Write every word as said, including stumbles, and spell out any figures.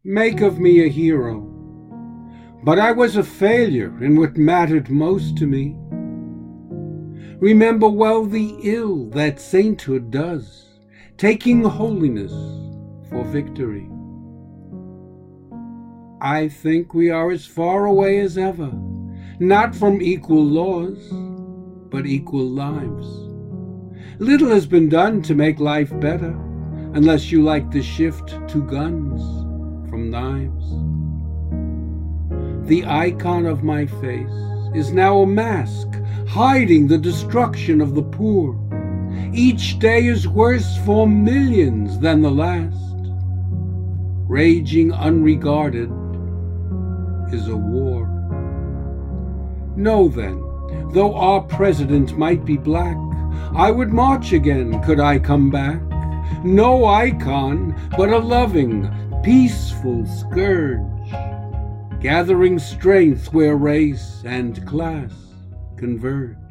Make of me a hero. But I was a failure in what mattered most to me. Remember well the ill that sainthood does, taking holiness for victory. I think we are as far away as ever, not from equal laws, but equal lives. Little has been done to make life better, unless you like the shift to guns from knives. The icon of my face is now a mask, hiding the destruction of the poor. Each day is worse for millions than the last. Raging unregarded is a war. Know then, though our president might be black, I would march again could I come back. No icon, but a loving, peaceful scourge, gathering strength where race and class converge.